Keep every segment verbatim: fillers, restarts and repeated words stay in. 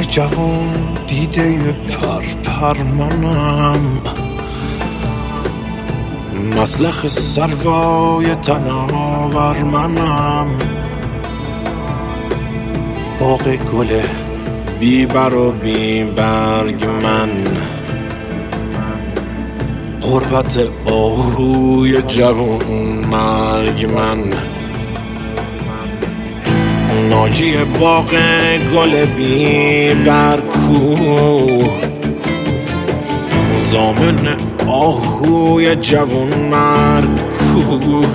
جوان دیده پر پر منم، مسلخ سروای تناور منم، باغ گل بی بر و بی برگ من، غربت آهوی جوان مرگ من، ناجی باغ گل بی برکو، زامن آهوی جوان مرگ کو.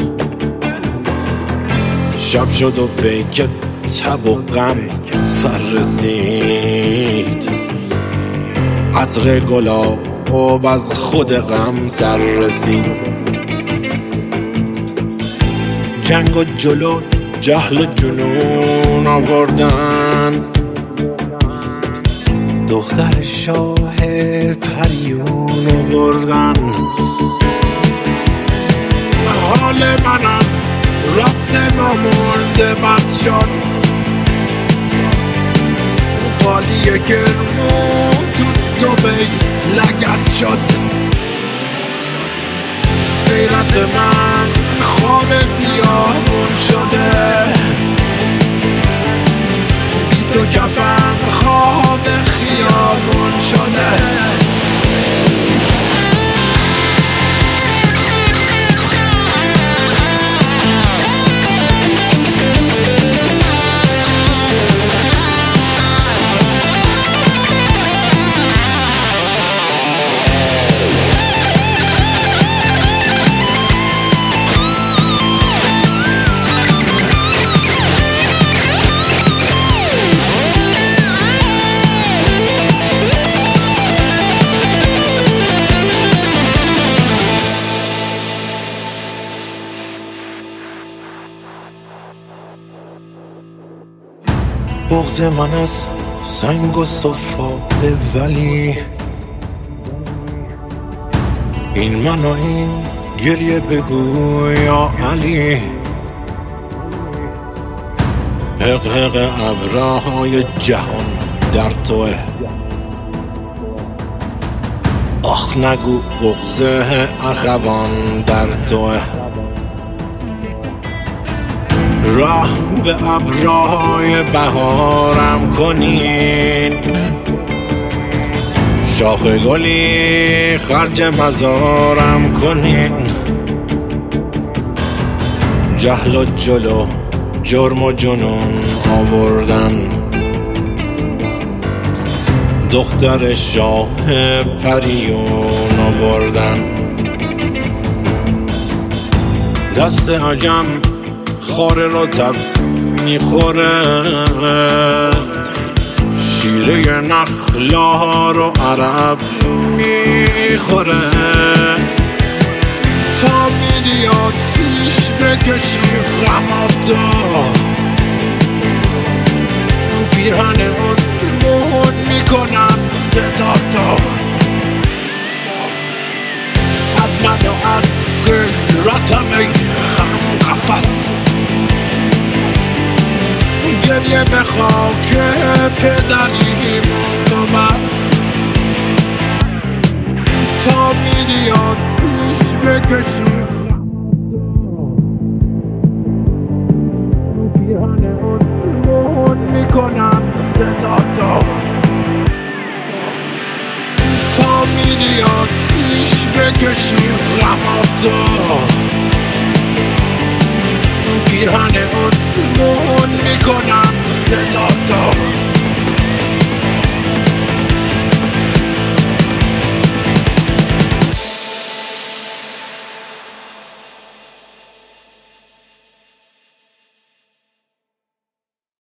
شب شد و پیک تب و غم سر رسید، عطر گلاب از خود غم سر رسید. جنگ و جلو جهل و جنون آوردن، دختر شاه پریون بردن. حال من از رفته نمرده بد شد، قالی گرمون تو دوبی لگت شد. غیرت من خار بیابون شده، بی تو کفن خواب خیابون شده. بغض من از سنگ و صفاله، ولی این من و این گریه بگو یا علی. حق حق ابرهای جهان در توه، آخ نگو بغض اخوان در توه. راه به ابرهای بهارم کنین، شاخ گلی خرج مزارم کنین. جهل و جلو جرم و جنون آوردن، دختر شاه پریون آوردن. دست عجم خاره رو تب میخوره، شیره نخلا رو عرب میخوره. تا میری آتیش بکشی غماتو، پیرهن اسمون میکنم صداتو. از من و از غیرتم ای هم قفص، گریه به خاک پدریم تو بس. تا میری آتیش بکشی پیرهن اسمون میکنم صداتو. تا میری آتیش بکشی